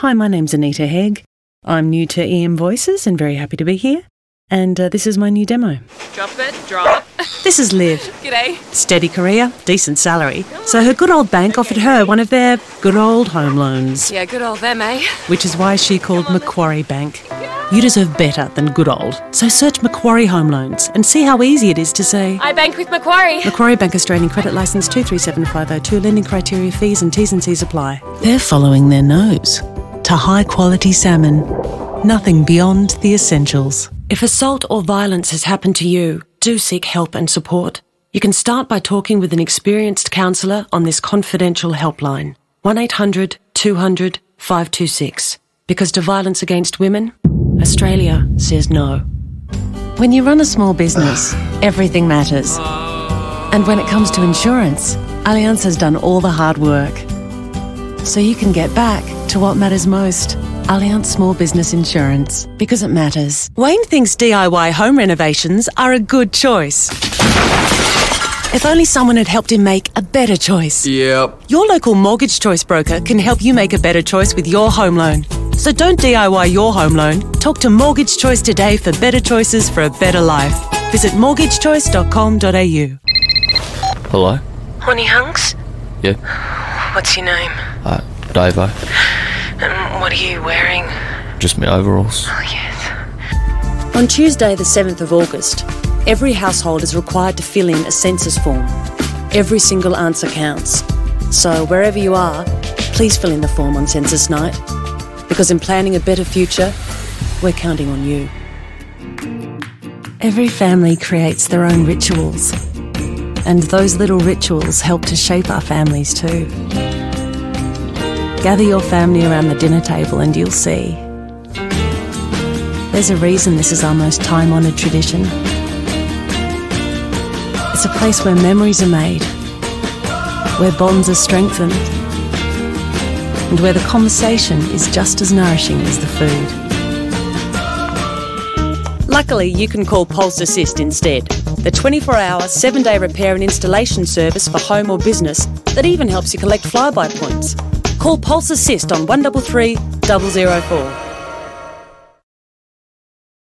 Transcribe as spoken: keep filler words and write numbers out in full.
Hi, my name's Anita Hegg. I'm new to E M Voices and very happy to be here. And uh, this is my new demo. Drop it, drop. This is Liv. G'day. Steady career, decent salary. So her good old bank offered her one of their good old home loans. Yeah, good old them, eh? Which is why she called Macquarie Bank. You deserve better than good old. So search Macquarie Home Loans and see how easy it is to say... I bank with Macquarie. Macquarie Bank Australian Credit Licence two three seven five oh two. Lending criteria, fees and T's and C's apply. They're following their nose to high-quality salmon. Nothing beyond the essentials. If assault or violence has happened to you, do seek help and support. You can start by talking with an experienced counsellor on this confidential helpline. one eight hundred two hundred five two six. Because to violence against women, Australia says no. When you run a small business, everything matters. And when it comes to insurance, Allianz has done all the hard work. So you can get back to what matters most. Allianz Small Business Insurance. Because it matters. Wayne thinks D I Y home renovations are a good choice. If only someone had helped him make a better choice. Yep. Your local mortgage choice broker can help you make a better choice with your home loan. So don't D I Y your home loan. Talk to Mortgage Choice today for better choices for a better life. Visit mortgage choice dot com dot a u. Hello? Honey Hunks? Yeah? What's your name? Uh, Davo. And what are you wearing? Just my overalls. Oh, yes. On Tuesday, the seventh of August, every household is required to fill in a census form. Every single answer counts. So wherever you are, please fill in the form on census night. Because in planning a better future, we're counting on you. Every family creates their own rituals. And those little rituals help to shape our families too. Gather your family around the dinner table and you'll see. There's a reason this is our most time-honoured tradition. It's a place where memories are made, where bonds are strengthened, and where the conversation is just as nourishing as the food. Luckily, you can call Pulse Assist instead, the twenty-four hour, seven day repair and installation service for home or business that even helps you collect flyby points. Call Pulse Assist on one three three, double oh four.